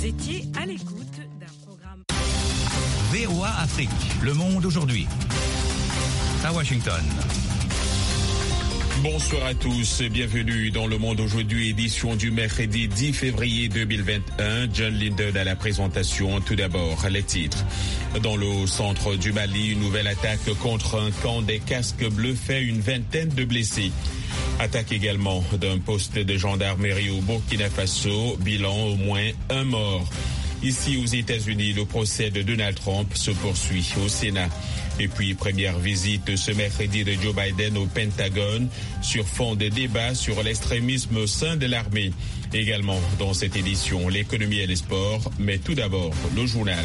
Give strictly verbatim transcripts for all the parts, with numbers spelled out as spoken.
Vous étiez à l'écoute d'un programme V O A Afrique, le monde aujourd'hui. À Washington. Bonsoir à tous, bienvenue dans Le Monde aujourd'hui, édition du mercredi dix février deux mille vingt et un. John Linden à la présentation. Tout d'abord, les titres. Dans le centre du Mali, une nouvelle attaque contre un camp des casques bleus fait une vingtaine de blessés. Attaque également d'un poste de gendarmerie au Burkina Faso, bilan au moins un mort. Ici aux États-Unis, le procès de Donald Trump se poursuit au Sénat. Et puis, première visite ce mercredi de Joe Biden au Pentagone sur fond de débats sur l'extrémisme au sein de l'armée. Également dans cette édition, l'économie et les sports, mais tout d'abord, le journal.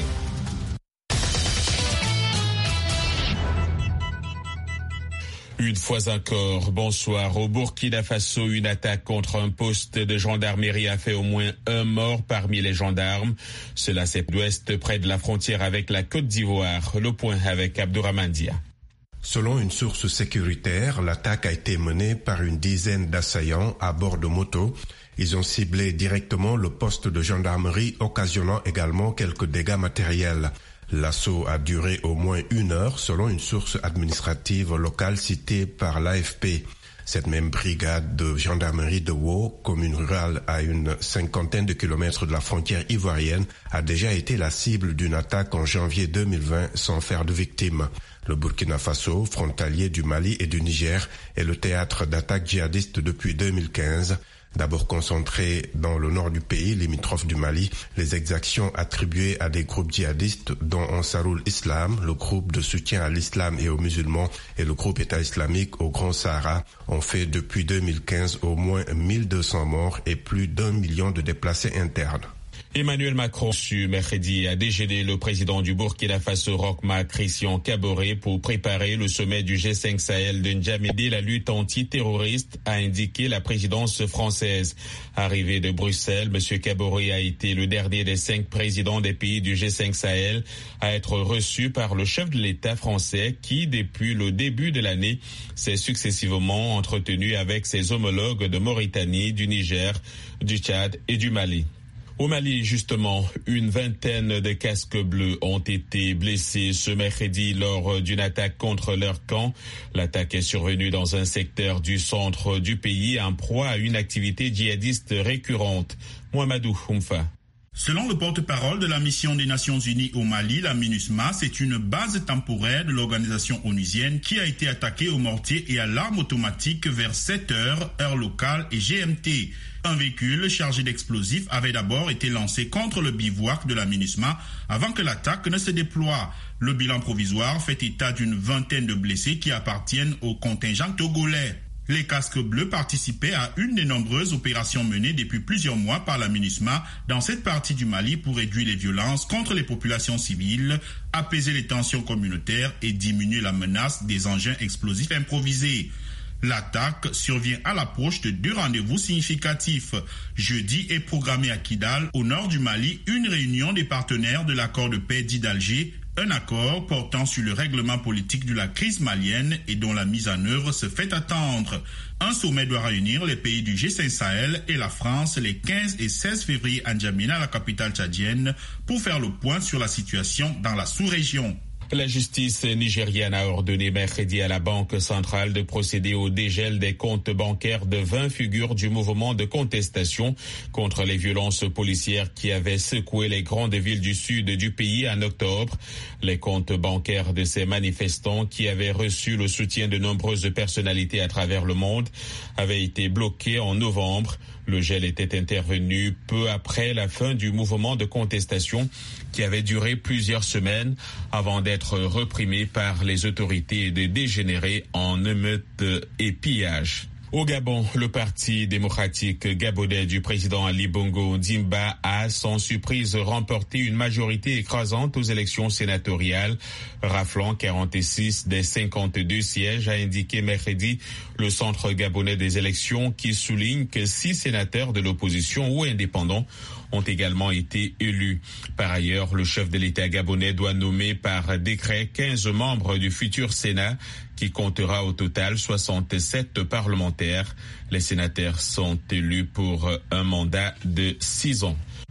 Une fois encore, bonsoir. Au Burkina Faso, une attaque contre un poste de gendarmerie a fait au moins un mort parmi les gendarmes. Cela c'est l'ouest, près de la frontière avec la Côte d'Ivoire. Le point avec Abdourahmane Dia. Selon une source sécuritaire, l'attaque a été menée par une dizaine d'assaillants à bord de motos. Ils ont ciblé directement le poste de gendarmerie, occasionnant également quelques dégâts matériels. L'assaut a duré au moins une heure, selon une source administrative locale citée par l'A F P. Cette même brigade de gendarmerie de Wau, commune rurale à une cinquantaine de kilomètres de la frontière ivoirienne, a déjà été la cible d'une attaque en janvier deux mille vingt sans faire de victimes. Le Burkina Faso, frontalier du Mali et du Niger, est le théâtre d'attaques djihadistes depuis deux mille quinze. D'abord concentré dans le nord du pays, limitrophe du Mali, les exactions attribuées à des groupes djihadistes dont Ansarul Islam, le groupe de soutien à l'islam et aux musulmans, et le groupe État islamique au Grand Sahara, ont fait depuis deux mille quinze au moins mille deux cents morts et plus d'un million de déplacés internes. Emmanuel Macron, ce mercredi, a déjeuné le président du Burkina Faso, Roch-Marc Christian Kaboré, pour préparer le sommet du G cinq Sahel de N'Djamena. La lutte antiterroriste, a indiqué la présidence française. Arrivé de Bruxelles, M. Kaboré a été le dernier des cinq présidents des pays du G cinq Sahel à être reçu par le chef de l'État français qui, depuis le début de l'année, s'est successivement entretenu avec ses homologues de Mauritanie, du Niger, du Tchad et du Mali. Au Mali, justement, une vingtaine de casques bleus ont été blessés ce mercredi lors d'une attaque contre leur camp. L'attaque est survenue dans un secteur du centre du pays, en proie à une activité djihadiste récurrente. Mohamedou Oumfa. Selon le porte-parole de la mission des Nations Unies au Mali, la MINUSMA, c'est une base temporaire de l'organisation onusienne qui a été attaquée au mortier et à l'arme automatique vers sept heures, heure locale et G M T. Un véhicule chargé d'explosifs avait d'abord été lancé contre le bivouac de la MINUSMA avant que l'attaque ne se déploie. Le bilan provisoire fait état d'une vingtaine de blessés qui appartiennent au contingent togolais. Les casques bleus participaient à une des nombreuses opérations menées depuis plusieurs mois par la MINUSMA dans cette partie du Mali pour réduire les violences contre les populations civiles, apaiser les tensions communautaires et diminuer la menace des engins explosifs improvisés. L'attaque survient à l'approche de deux rendez-vous significatifs. Jeudi est programmée à Kidal, au nord du Mali, une réunion des partenaires de l'accord de paix dit d'Alger, un accord portant sur le règlement politique de la crise malienne et dont la mise en œuvre se fait attendre. Un sommet doit réunir les pays du G cinq Sahel et la France les quinze et seize février à N'Djamena, la capitale tchadienne, pour faire le point sur la situation dans la sous-région. La justice nigériane a ordonné mercredi à la Banque centrale de procéder au dégel des comptes bancaires de vingt figures du mouvement de contestation contre les violences policières qui avaient secoué les grandes villes du sud du pays en octobre. Les comptes bancaires de ces manifestants qui avaient reçu le soutien de nombreuses personnalités à travers le monde avaient été bloqués en novembre. Le gel était intervenu peu après la fin du mouvement de contestation qui avait duré plusieurs semaines avant d'être reprimé par les autorités et de dégénérer en émeutes et pillages. Au Gabon, le parti démocratique gabonais du président Ali Bongo Ondimba a, sans surprise, remporté une majorité écrasante aux élections sénatoriales, raflant quarante-six des cinquante-deux sièges, a indiqué mercredi le Centre gabonais des élections, qui souligne que six sénateurs de l'opposition ou indépendants ont également été élus. Par ailleurs, le chef de l'État gabonais doit nommer par décret quinze membres du futur Sénat, qui comptera au total soixante-sept parlementaires. Les sénateurs sont élus pour un mandat de six ans.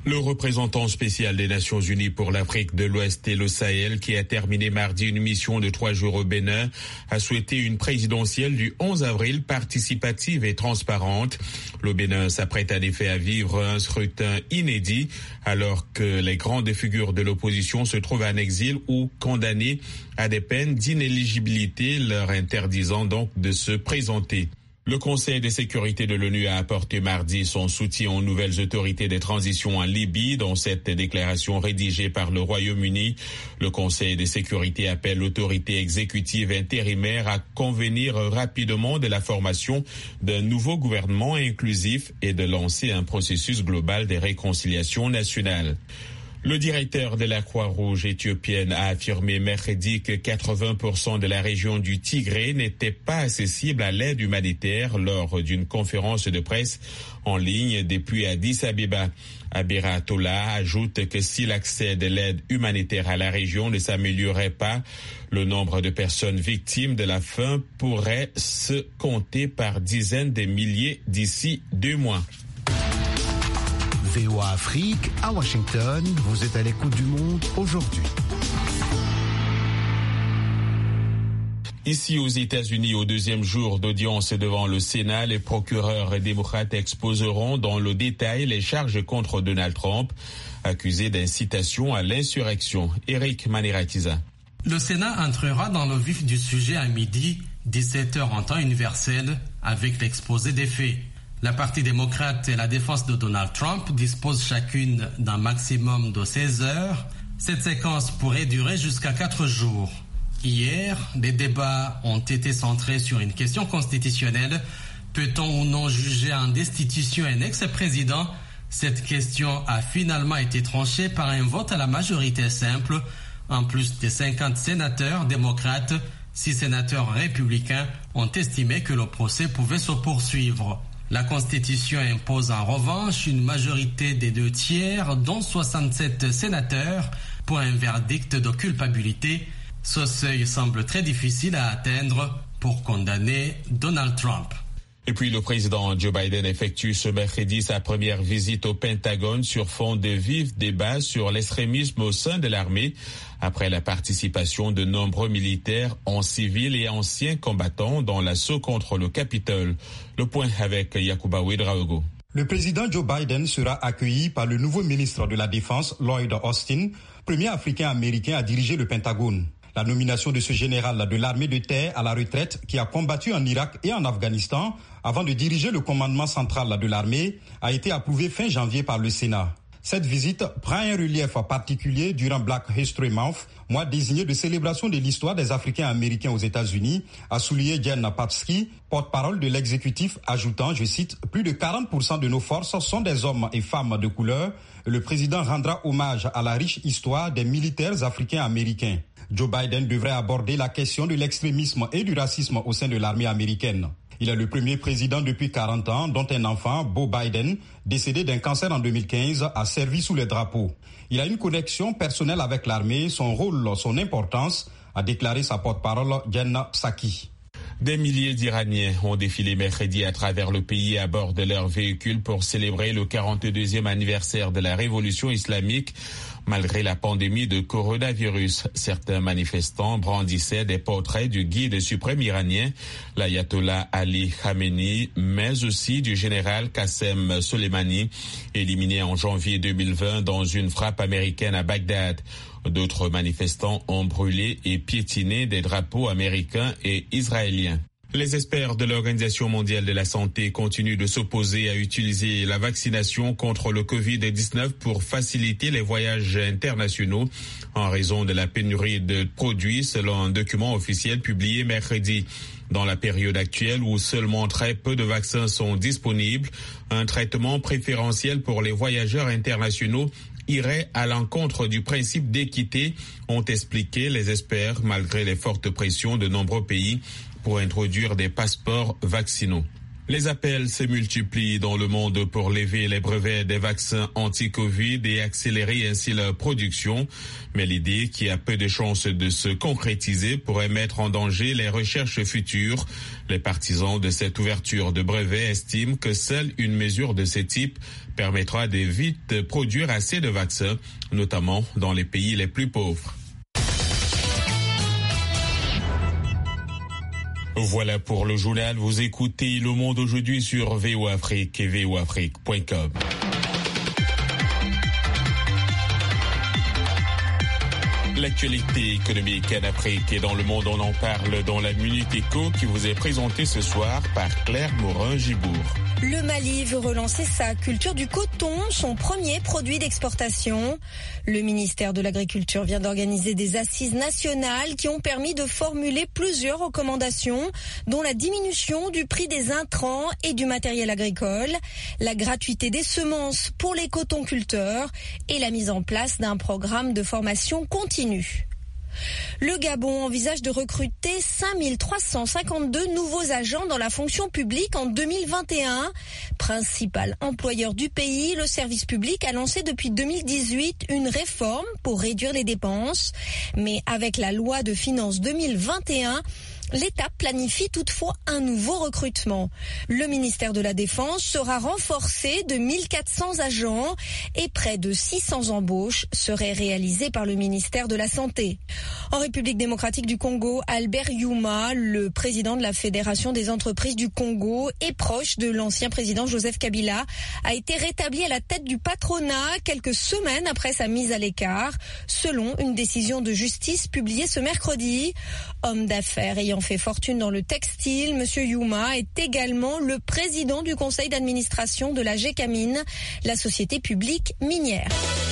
Le représentant spécial des Nations Unies pour l'Afrique de l'Ouest et le Sahel, qui a terminé mardi une mission de trois jours au Bénin, a souhaité une présidentielle du onze avril participative et transparente. Le Bénin s'apprête en effet à vivre un scrutin inédit, alors que les grandes figures de l'opposition se trouvent en exil ou condamnées à des peines d'inéligibilité, leur interdisant donc de se présenter. Le Conseil de sécurité de l'ONU a apporté mardi son soutien aux nouvelles autorités des transitions en Libye. Dans cette déclaration rédigée par le Royaume-Uni, le Conseil de sécurité appelle l'autorité exécutive intérimaire à convenir rapidement de la formation d'un nouveau gouvernement inclusif et de lancer un processus global de réconciliation nationale. Le directeur de la Croix-Rouge éthiopienne a affirmé mercredi que quatre-vingts pour cent de la région du Tigré n'était pas accessible à l'aide humanitaire lors d'une conférence de presse en ligne depuis Addis Abeba. Abira Tola ajoute que si l'accès de l'aide humanitaire à la région ne s'améliorait pas, le nombre de personnes victimes de la faim pourrait se compter par dizaines de milliers d'ici deux mois. V O A Afrique, à Washington, vous êtes à l'écoute du monde aujourd'hui. Ici aux États-Unis, au deuxième jour d'audience devant le Sénat, les procureurs démocrates exposeront dans le détail les charges contre Donald Trump, accusé d'incitation à l'insurrection. Eric Maniratiza. Le Sénat entrera dans le vif du sujet à midi, dix-sept heures en temps universel, avec l'exposé des faits. La partie démocrate et la défense de Donald Trump disposent chacune d'un maximum de seize heures. Cette séquence pourrait durer jusqu'à quatre jours. Hier, les débats ont été centrés sur une question constitutionnelle. Peut-on ou non juger en destitution un ex-président? Cette question a finalement été tranchée par un vote à la majorité simple. En plus des cinquante sénateurs démocrates, six sénateurs républicains ont estimé que le procès pouvait se poursuivre. La Constitution impose en revanche une majorité des deux tiers, dont soixante-sept sénateurs, pour un verdict de culpabilité. Ce seuil semble très difficile à atteindre pour condamner Donald Trump. Et puis le président Joe Biden effectue ce mercredi sa première visite au Pentagone sur fond de vifs débats sur l'extrémisme au sein de l'armée, après la participation de nombreux militaires en civil et anciens combattants dans l'assaut contre le Capitole. Le point avec Yacouba Ouedraogo. Le président Joe Biden sera accueilli par le nouveau ministre de la Défense, Lloyd Austin, premier Africain-Américain à diriger le Pentagone. La nomination de ce général de l'armée de terre à la retraite qui a combattu en Irak et en Afghanistan avant de diriger le commandement central de l'armée a été approuvée fin janvier par le Sénat. Cette visite prend un relief particulier durant Black History Month, mois désigné de célébration de l'histoire des Africains américains aux États-Unis, a souligné Jen Papsky, porte-parole de l'exécutif, ajoutant, je cite, « Plus de quarante pour cent de nos forces sont des hommes et femmes de couleur. Le président rendra hommage à la riche histoire des militaires africains américains. » Joe Biden devrait aborder la question de l'extrémisme et du racisme au sein de l'armée américaine. Il est le premier président depuis quarante ans dont un enfant, Beau Biden, décédé d'un cancer en deux mille quinze, a servi sous les drapeaux. Il a une connexion personnelle avec l'armée, son rôle, son importance, a déclaré sa porte-parole Jen Psaki. Des milliers d'Iraniens ont défilé mercredi à travers le pays à bord de leurs véhicules pour célébrer le quarante-deuxième anniversaire de la révolution islamique. Malgré la pandémie de coronavirus, certains manifestants brandissaient des portraits du guide suprême iranien, l'ayatollah Ali Khamenei, mais aussi du général Qassem Soleimani, éliminé en janvier deux mille vingt dans une frappe américaine à Bagdad. D'autres manifestants ont brûlé et piétiné des drapeaux américains et israéliens. Les experts de l'Organisation mondiale de la santé continuent de s'opposer à utiliser la vaccination contre le covid dix-neuf pour faciliter les voyages internationaux en raison de la pénurie de produits, selon un document officiel publié mercredi. Dans la période actuelle où seulement très peu de vaccins sont disponibles, un traitement préférentiel pour les voyageurs internationaux irait à l'encontre du principe d'équité, ont expliqué les experts, malgré les fortes pressions de nombreux pays pour introduire des passeports vaccinaux. Les appels se multiplient dans le monde pour lever les brevets des vaccins anti-Covid et accélérer ainsi leur production. Mais l'idée, qui a peu de chances de se concrétiser, pourrait mettre en danger les recherches futures. Les partisans de cette ouverture de brevets estiment que seule une mesure de ce type permettra de vite produire assez de vaccins, notamment dans les pays les plus pauvres. Voilà pour le journal. Vous écoutez Le Monde aujourd'hui sur V O Afrique et V O Afrique point com. L'actualité économique en Afrique et dans le monde, on en parle dans la Minute Éco qui vous est présentée ce soir par Claire Morin-Gibourg. Le Mali veut relancer sa culture du coton, son premier produit d'exportation. Le ministère de l'Agriculture vient d'organiser des assises nationales qui ont permis de formuler plusieurs recommandations, dont la diminution du prix des intrants et du matériel agricole, la gratuité des semences pour les cotonculteurs et la mise en place d'un programme de formation continue. Le Gabon envisage de recruter cinq mille trois cent cinquante-deux nouveaux agents dans la fonction publique en deux mille vingt et un. Principal employeur du pays, le service public a lancé depuis deux mille dix-huit une réforme pour réduire les dépenses. Mais avec la loi de finances deux mille vingt et un, l'État planifie toutefois un nouveau recrutement. Le ministère de la Défense sera renforcé de mille quatre cents agents et près de six cents embauches seraient réalisées par le ministère de la Santé. En République démocratique du Congo, Albert Youma, le président de la Fédération des entreprises du Congo et proche de l'ancien président Joseph Kabila, a été rétabli à la tête du patronat quelques semaines après sa mise à l'écart, selon une décision de justice publiée ce mercredi. Homme d'affaires ayant fait fortune dans le textile, M. Youma est également le président du conseil d'administration de la Gécamine, la société publique minière.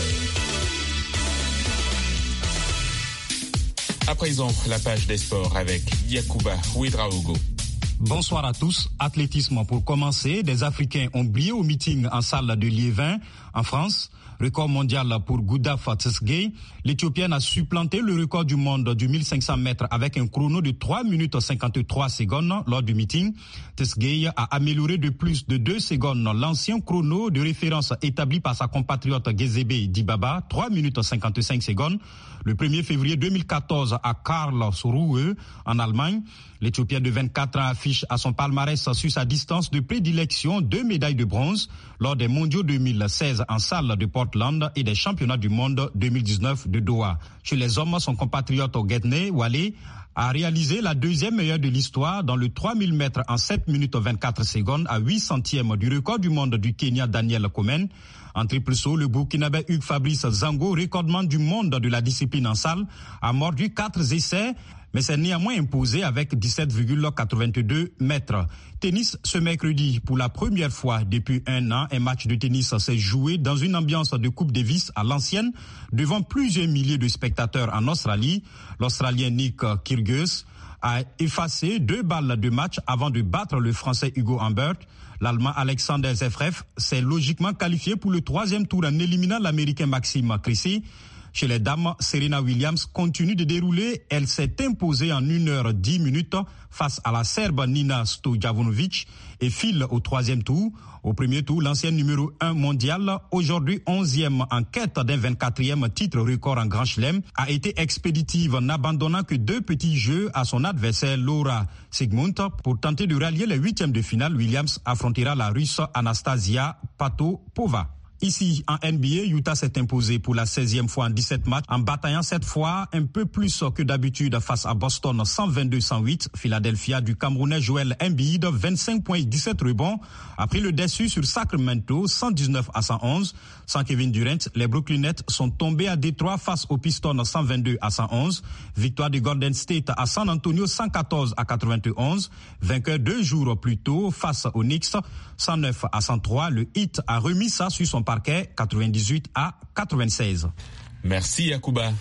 À présent, la page des sports avec Yacouba Ouedraogo. Bonsoir à tous. Athlétisme pour commencer. Des Africains ont brillé au meeting en salle de Liévin, en France. Record mondial pour Goudaff Tsegay. L'Éthiopienne a supplanté le record du monde du mille cinq cents mètres avec un chrono de trois minutes cinquante-trois secondes lors du meeting. Tsegay a amélioré de plus de deux secondes l'ancien chrono de référence établi par sa compatriote Gezebe Dibaba, trois minutes cinquante-cinq secondes. Le premier février deux mille quatorze à Karlsruhe, en Allemagne. L'Éthiopienne de vingt-quatre ans affiche à son palmarès sur sa distance de prédilection deux médailles de bronze lors des mondiaux deux mille seize en salle de Portland et des championnats du monde deux mille dix-neuf de Doha. Chez les hommes, son compatriote Gedne Wale a réalisé la deuxième meilleure de l'histoire dans le trois mille mètres en sept minutes vingt-quatre secondes à huit centièmes du record du monde du Kenya Daniel Komen. En triple saut, le Burkinabé Hugues Fabrice Zango, recordman du monde de la discipline en salle, a mordu quatre essais, mais s'est néanmoins imposé avec dix-sept virgule quatre-vingt-deux mètres. Tennis ce mercredi, pour la première fois depuis un an, un match de tennis s'est joué dans une ambiance de Coupe Davis à l'ancienne, devant plusieurs milliers de spectateurs en Australie. L'Australien Nick Kyrgios a effacé deux balles de match avant de battre le Français Hugo Humbert. L'Allemand Alexander Zverev s'est logiquement qualifié pour le troisième tour en éliminant l'Américain Maxime Cressy. Chez les dames, Serena Williams continue de dérouler. Elle s'est imposée en une heure dix minutes face à la Serbe Nina Stojanovic et file au troisième tour. Au premier tour, l'ancienne numéro un mondial, aujourd'hui onzième en quête d'un vingt-quatrième titre record en Grand Chelem, a été expéditive, n'abandonnant que deux petits jeux à son adversaire Laura Sigmund. Pour tenter de rallier les huitièmes de finale, Williams affrontera la Russe Anastasia Patopova. Ici, en N B A, Utah s'est imposé pour la seizième fois en dix-sept matchs, en bataillant cette fois un peu plus que d'habitude face à Boston cent vingt-deux à cent huit. Philadelphia du Camerounais Joel Embiid, vingt-cinq points et dix-sept rebonds, a pris le dessus sur Sacramento, cent dix-neuf à cent onze. Sans Kevin Durant, les Brooklyn Nets sont tombés à Détroit face aux Pistons cent vingt-deux à cent onze. Victoire de Golden State à San Antonio cent quatorze à quatre-vingt-onze. Vainqueur deux jours plus tôt face aux Knicks, cent neuf à cent trois. Le Heat a remis ça sur son parquet, quatre-vingt-dix-huit à quatre-vingt-seize. Merci Yacouba.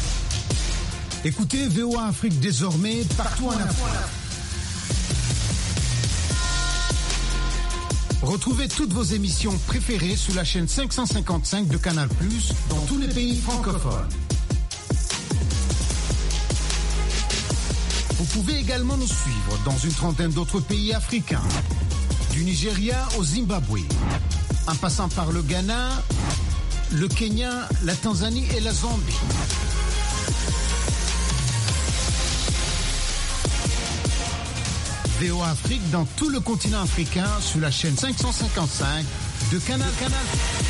Écoutez V O A Afrique désormais partout en Afrique. Retrouvez toutes vos émissions préférées sous la chaîne cinq cent cinquante-cinq de Canal plus, dans tous les pays francophones. Vous pouvez également nous suivre dans une trentaine d'autres pays africains. Du Nigeria au Zimbabwe, en passant par le Ghana, le Kenya, la Tanzanie et la Zambie. V O A Afrique dans tout le continent africain sur la chaîne cinq cent cinquante-cinq de Canal Canal.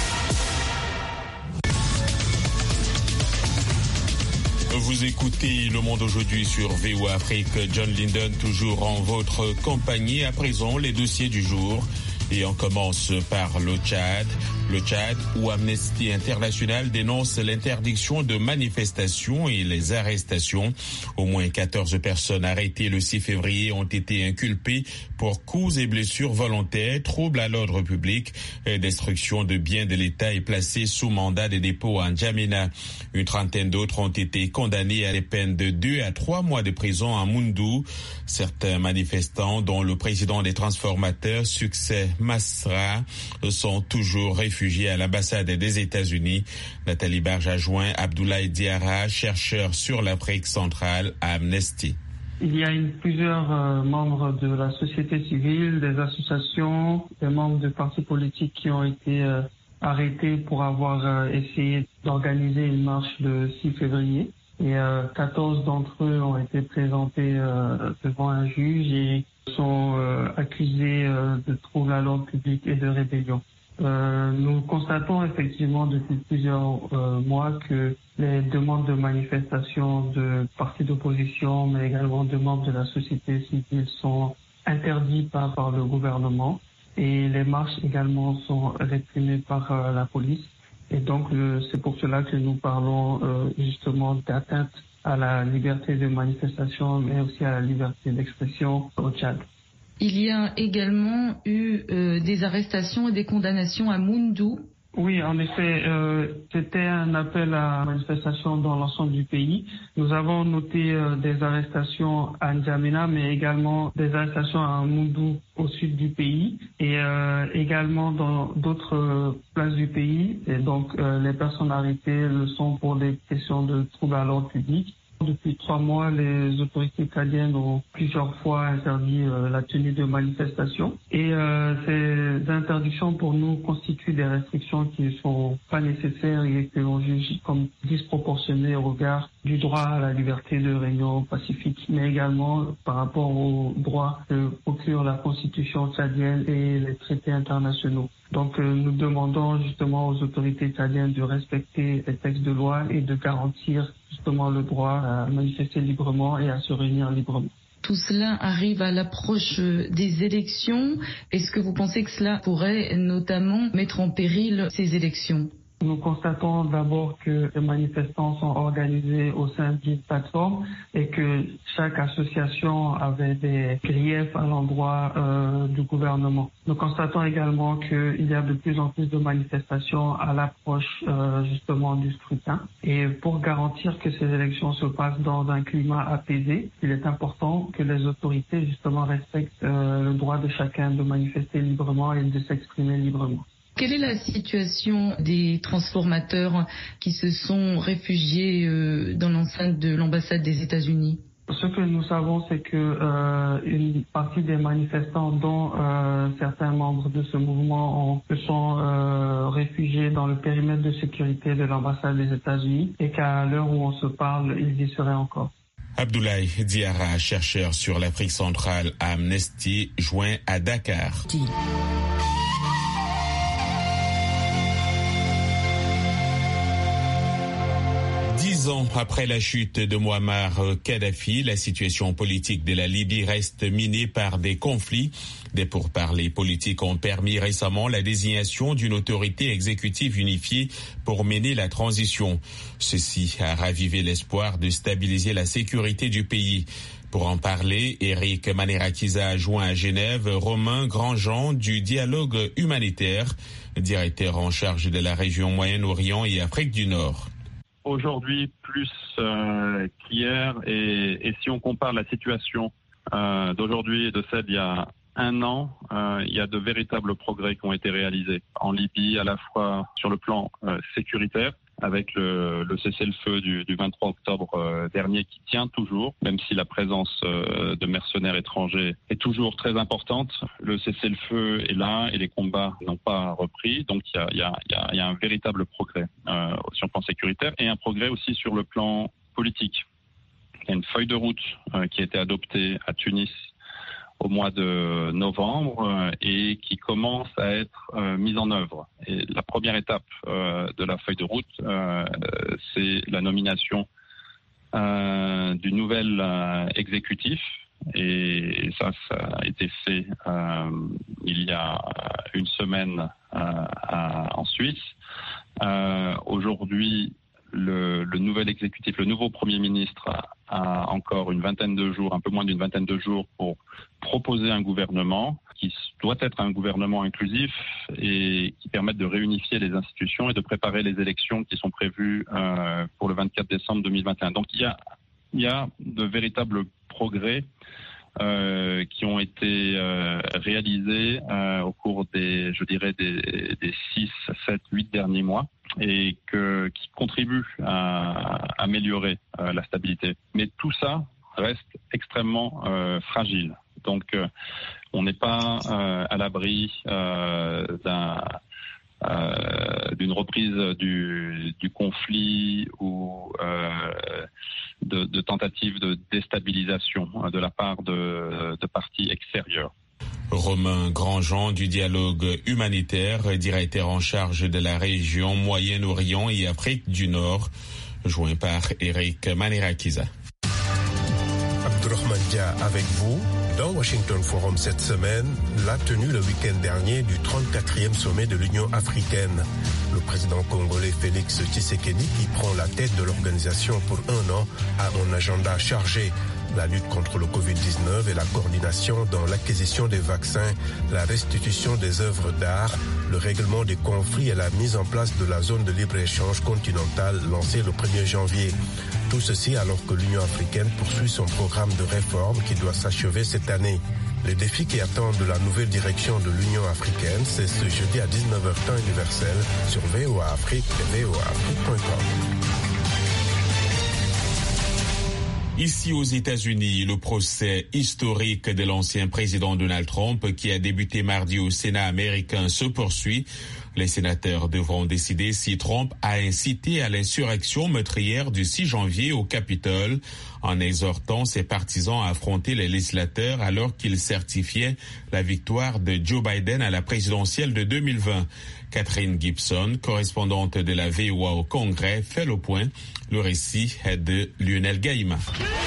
Vous écoutez Le Monde aujourd'hui sur V O A Afrique. John Linden toujours en votre compagnie. À présent, les dossiers du jour. Et on commence par le Tchad. Le Tchad, où Amnesty International dénonce l'interdiction de manifestations et les arrestations. Au moins quatorze personnes arrêtées le six février ont été inculpées pour coups et blessures volontaires, troubles à l'ordre public, destruction de biens de l'État et placés sous mandat de dépôt à N'Djamena. Une trentaine d'autres ont été condamnés à des peines de deux à trois mois de prison à Moundou. Certains manifestants, dont le président des transformateurs, Succès Masra, sont toujours réfugiés à l'ambassade des États-Unis. Nathalie Barge a joint Abdoulaye Diarra, chercheur sur l'Afrique centrale à Amnesty. Il y a eu plusieurs euh, membres de la société civile, des associations, des membres de partis politiques qui ont été euh, arrêtés pour avoir euh, essayé d'organiser une marche le six février. Et euh, quatorze d'entre eux ont été présentés euh, devant un juge et sont euh, accusés euh, de troubles à l'ordre public et de rébellion. Euh, nous constatons effectivement depuis plusieurs euh, mois que les demandes de manifestation de partis d'opposition, mais également de membres de la société civile sont interdites par, par le gouvernement et les marches également sont réprimées par euh, la police. Et donc le, c'est pour cela que nous parlons euh, justement d'atteinte à la liberté de manifestation, mais aussi à la liberté d'expression au Tchad. Il y a également eu euh, des arrestations et des condamnations à Moundou. Oui, en effet, euh, c'était un appel à manifestation dans l'ensemble du pays. Nous avons noté euh, des arrestations à N'Djamena, mais également des arrestations à Moundou au sud du pays et euh, également dans d'autres euh, places du pays. Et donc, euh, les personnes arrêtées le sont pour des questions de troubles à l'ordre public. Depuis trois mois, les autorités tchadiennes ont plusieurs fois interdit euh, la tenue de manifestations. Et euh, ces interdictions, pour nous, constituent des restrictions qui ne sont pas nécessaires et que l'on juge comme disproportionnées au regard du droit à la liberté de réunion pacifique, mais également par rapport au droit que procure la Constitution tchadienne et les traités internationaux. Donc euh, nous demandons justement aux autorités tchadiennes de respecter les textes de loi et de garantir justement le droit à manifester librement et à se réunir librement. Tout cela arrive à l'approche des élections. Est-ce que vous pensez que cela pourrait notamment mettre en péril ces élections ? Nous constatons d'abord que les manifestants sont organisés au sein d'une plateforme et que chaque association avait des griefs à l'endroit euh, du gouvernement. Nous constatons également qu'il y a de plus en plus de manifestations à l'approche euh, justement du scrutin. Et pour garantir que ces élections se passent dans un climat apaisé, il est important que les autorités justement respectent euh, le droit de chacun de manifester librement et de s'exprimer librement. Quelle est la situation des transformateurs qui se sont réfugiés euh, dans l'enceinte de l'ambassade des États-Unis ? Ce que nous savons, c'est que euh, une partie des manifestants, dont euh, certains membres de ce mouvement, ont, se sont euh, réfugiés dans le périmètre de sécurité de l'ambassade des États-Unis et qu'à l'heure où on se parle, ils y seraient encore. Abdoulaye Diarra, chercheur sur l'Afrique centrale à Amnesty, joint à Dakar. Dix ans après la chute de Mouammar Kadhafi, la situation politique de la Libye reste minée par des conflits. Des pourparlers politiques ont permis récemment la désignation d'une autorité exécutive unifiée pour mener la transition. Ceci a ravivé l'espoir de stabiliser la sécurité du pays. Pour en parler, Eric Manerakiza a joint à Genève Romain Grandjean du dialogue humanitaire, directeur en charge de la région Moyen-Orient et Afrique du Nord. Aujourd'hui, plus euh, qu'hier, et, et si on compare la situation euh, d'aujourd'hui et de celle d'il y a un an, euh, il y a de véritables progrès qui ont été réalisés en Libye, à la fois sur le plan euh, sécuritaire, avec le, le cessez-le-feu du, du vingt-trois octobre euh, dernier qui tient toujours, même si la présence euh, de mercenaires étrangers est toujours très importante. Le cessez-le-feu est là et les combats n'ont pas repris. Donc il y a, il y a, il y a, il y a un véritable progrès euh, sur le plan sécuritaire et un progrès aussi sur le plan politique. Il y a une feuille de route euh, qui a été adoptée à Tunis au mois de novembre euh, et qui commence à être euh, mise en œuvre. Et la première étape euh, de la feuille de route, euh, c'est la nomination euh, du nouvel euh, exécutif. Et ça, ça a été fait euh, il y a une semaine euh, à, en Suisse. Euh, aujourd'hui, Le, le nouvel exécutif, le nouveau Premier ministre a, a encore une vingtaine de jours, un peu moins d'une vingtaine de jours pour proposer un gouvernement qui doit être un gouvernement inclusif et qui permette de réunifier les institutions et de préparer les élections qui sont prévues euh, pour le vingt-quatre décembre deux mille vingt et un. Donc il y a, il y a de véritables progrès Euh, qui ont été euh, réalisés euh, au cours des, je dirais, des, des six, sept, huit derniers mois et que, qui contribuent à, à améliorer euh, la stabilité. Mais tout ça reste extrêmement euh, fragile. Donc, euh, on n'est pas euh, à l'abri euh, d'un Euh, d'une reprise du, du conflit ou euh, de, de tentatives de déstabilisation de la part de, de partis extérieurs. Romain Grandjean du dialogue humanitaire, directeur en charge de la région Moyen-Orient et Afrique du Nord, joint par Eric Manirakiza. Abdurrahman Dia avec vous. Dans Washington Forum cette semaine, la tenue le week-end dernier du trente-quatrième sommet de l'Union africaine. Le président congolais Félix Tshisekedi, qui prend la tête de l'organisation pour un an, a un agenda chargé. La lutte contre le covid dix-neuf et la coordination dans l'acquisition des vaccins, la restitution des œuvres d'art, le règlement des conflits et la mise en place de la zone de libre-échange continentale lancée le premier janvier. Tout ceci alors que l'Union africaine poursuit son programme de réforme qui doit s'achever cette année. Les défis qui attendent de la nouvelle direction de l'Union africaine, c'est ce jeudi à dix-neuf heures temps universel sur V O A Afrique et V O A Afrique point com. Ici aux États-Unis, le procès historique de l'ancien président Donald Trump qui a débuté mardi au Sénat américain se poursuit. Les sénateurs devront décider si Trump a incité à l'insurrection meurtrière du six janvier au Capitole en exhortant ses partisans à affronter les législateurs alors qu'il certifiait la victoire de Joe Biden à la présidentielle de deux mille vingt. Catherine Gibson, correspondante de la V O A au Congrès, fait le point. Le récit est de Lionel Gaïma.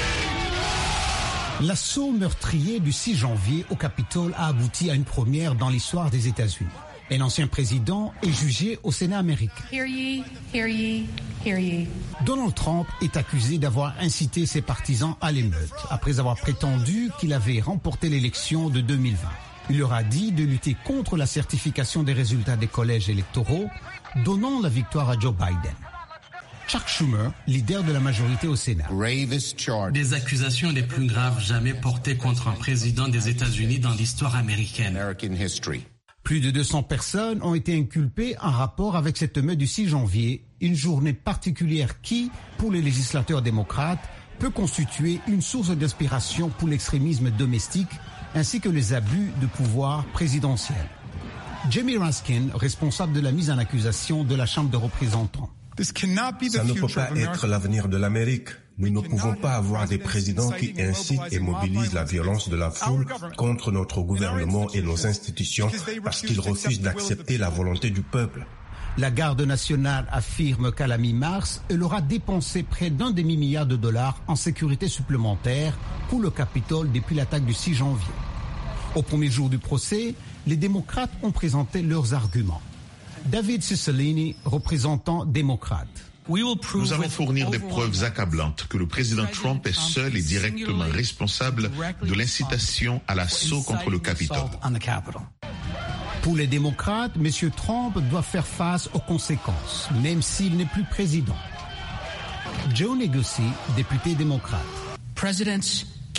L'assaut meurtrier du six janvier au Capitole a abouti à une première dans l'histoire des États-Unis. Un ancien président est jugé au Sénat américain. Hear ye, hear ye, hear ye. Donald Trump est accusé d'avoir incité ses partisans à l'émeute, après avoir prétendu qu'il avait remporté l'élection de deux mille vingt. Il leur a dit de lutter contre la certification des résultats des collèges électoraux, donnant la victoire à Joe Biden. Chuck Schumer, leader de la majorité au Sénat. Des accusations les plus graves jamais portées contre un président des États-Unis dans l'histoire américaine. Plus de deux cents personnes ont été inculpées en rapport avec cette meute du six janvier, une journée particulière qui, pour les législateurs démocrates, peut constituer une source d'inspiration pour l'extrémisme domestique ainsi que les abus de pouvoir présidentiel. Jamie Raskin, responsable de la mise en accusation de la Chambre des représentants. Ça ne peut pas être l'avenir de l'Amérique. Nous ne pouvons pas avoir des présidents qui incitent et mobilisent la violence de la foule contre notre gouvernement et nos institutions parce qu'ils refusent d'accepter la volonté du peuple. La garde nationale affirme qu'à la mi-mars, elle aura dépensé près d'un demi-milliard de dollars en sécurité supplémentaire pour le Capitole depuis l'attaque du six janvier. Au premier jour du procès, les démocrates ont présenté leurs arguments. David Cicilline, représentant démocrate. Nous allons fournir des preuves accablantes que le président Trump est seul et directement responsable de l'incitation à l'assaut contre le Capitole. Pour les démocrates, M. Trump doit faire face aux conséquences, même s'il n'est plus président. Joe Negussie, député démocrate.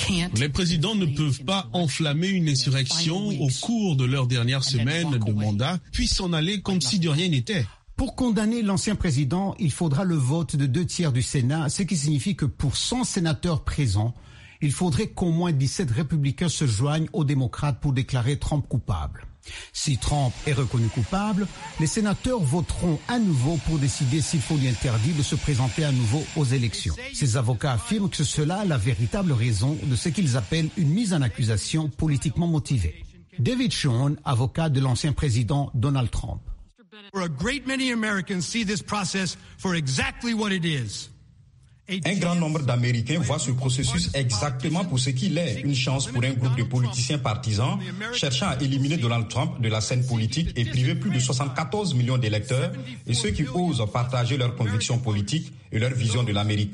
Les présidents ne peuvent pas enflammer une insurrection au cours de leur dernière semaine de mandat, puis s'en aller comme si de rien n'était. Pour condamner l'ancien président, il faudra le vote de deux tiers du Sénat, ce qui signifie que pour cent sénateurs présents, il faudrait qu'au moins dix-sept républicains se joignent aux démocrates pour déclarer Trump coupable. Si Trump est reconnu coupable, les sénateurs voteront à nouveau pour décider s'il faut lui interdire de se présenter à nouveau aux élections. Ces avocats affirment que c'est cela la véritable raison de ce qu'ils appellent une mise en accusation politiquement motivée. David Schoen, avocat de l'ancien président Donald Trump. A great many Americans see this process for exactly what it is. Un grand nombre d'Américains voient ce processus exactement pour ce qu'il est, une chance pour un groupe de politiciens partisans cherchant à éliminer Donald Trump de la scène politique et priver plus de soixante-quatorze millions d'électeurs et ceux qui osent partager leurs convictions politiques et leur vision de l'Amérique.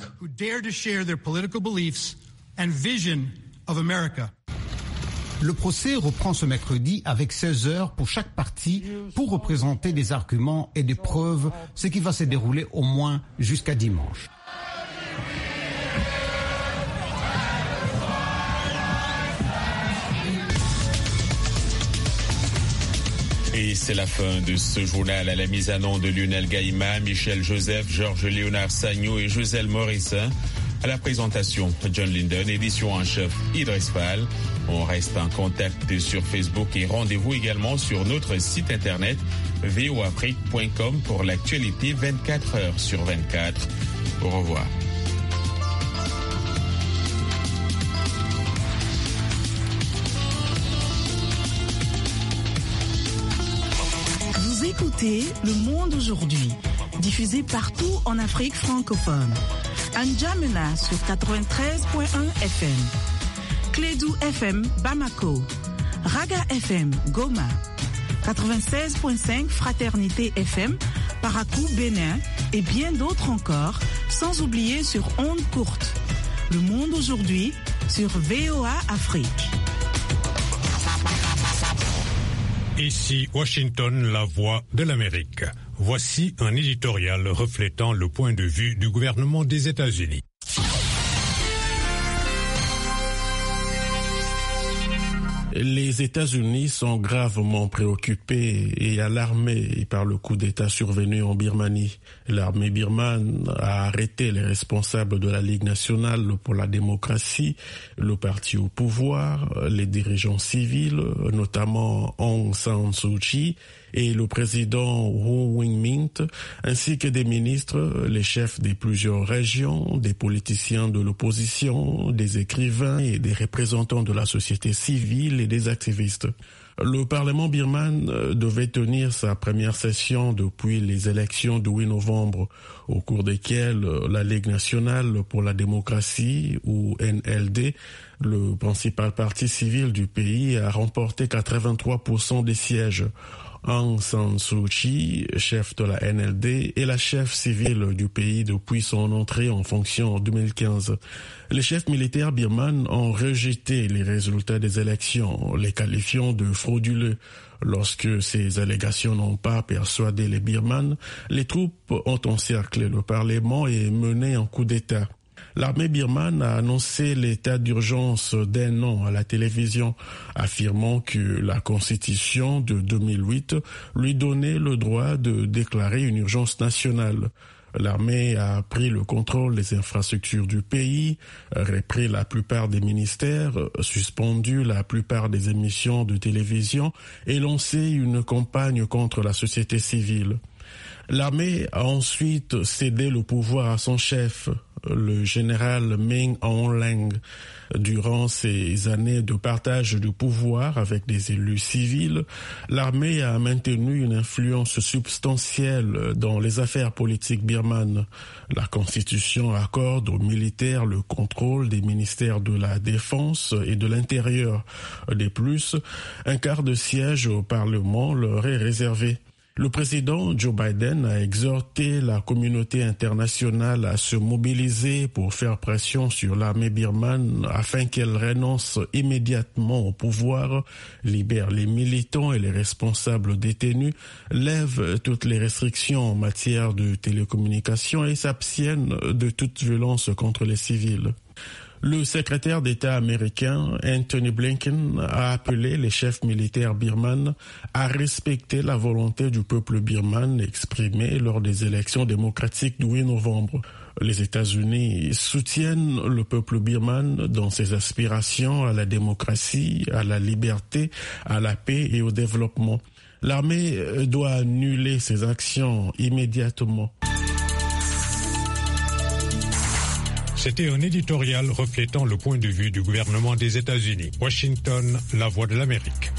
Le procès reprend ce mercredi avec seize heures pour chaque partie pour représenter des arguments et des preuves, ce qui va se dérouler au moins jusqu'à dimanche. Et c'est la fin de ce journal. À la mise en onde de Lionel Gaïma, Michel Joseph, Georges Léonard Sagno et Joselle Morissin. À la présentation, John Linden, édition en chef Idriss Fall. On reste en contact sur Facebook et rendez-vous également sur notre site internet v o afrique point com pour l'actualité vingt-quatre heures sur vingt-quatre. Au revoir. Vous écoutez Le Monde aujourd'hui, diffusé partout en Afrique francophone. N'Djamena sur quatre-vingt-treize point un F M, Clédou F M Bamako, Raga F M Goma, quatre-vingt-seize point cinq Fraternité F M Parakou Bénin et bien d'autres encore, sans oublier sur ondes courtes. Le Monde aujourd'hui sur V O A Afrique. Ici Washington, la voix de l'Amérique. Voici un éditorial reflétant le point de vue du gouvernement des États-Unis. Les États-Unis sont gravement préoccupés et alarmés par le coup d'État survenu en Birmanie. L'armée birmane a arrêté les responsables de la Ligue nationale pour la démocratie, le parti au pouvoir, les dirigeants civils, notamment Aung San Suu Kyi, et le président Win Myint, ainsi que des ministres, les chefs de plusieurs régions, des politiciens de l'opposition, des écrivains et des représentants de la société civile et des activistes. Le Parlement birman devait tenir sa première session depuis les élections de huit novembre, au cours desquelles la Ligue nationale pour la démocratie, ou N L D, le principal parti civil du pays, a remporté quatre-vingt-trois pour cent des sièges. Aung San Suu Kyi, chef de la N L D, est la chef civile du pays depuis son entrée en fonction en deux mille quinze. Les chefs militaires birmanes ont rejeté les résultats des élections, les qualifiant de frauduleux. Lorsque ces allégations n'ont pas persuadé les Birmanes, les troupes ont encerclé le Parlement et mené un coup d'État. L'armée birmane a annoncé l'état d'urgence d'un an à la télévision, affirmant que la Constitution de deux mille huit lui donnait le droit de déclarer une urgence nationale. L'armée a pris le contrôle des infrastructures du pays, repris la plupart des ministères, suspendu la plupart des émissions de télévision et lancé une campagne contre la société civile. L'armée a ensuite cédé le pouvoir à son chef, le général Min Aung Hlaing. Durant ces années de partage du pouvoir avec des élus civils, l'armée a maintenu une influence substantielle dans les affaires politiques birmanes. La Constitution accorde aux militaires le contrôle des ministères de la Défense et de l'Intérieur. De plus, un quart de siège au Parlement leur est réservé. Le président Joe Biden a exhorté la communauté internationale à se mobiliser pour faire pression sur l'armée birmane afin qu'elle renonce immédiatement au pouvoir, libère les militants et les responsables détenus, lève toutes les restrictions en matière de télécommunications et s'abstienne de toute violence contre les civils. Le secrétaire d'État américain Anthony Blinken a appelé les chefs militaires birmanes à respecter la volonté du peuple birman exprimée lors des élections démocratiques du huit novembre. Les États-Unis soutiennent le peuple birman dans ses aspirations à la démocratie, à la liberté, à la paix et au développement. L'armée doit annuler ses actions immédiatement. C'était un éditorial reflétant le point de vue du gouvernement des États-Unis. Washington, la voix de l'Amérique.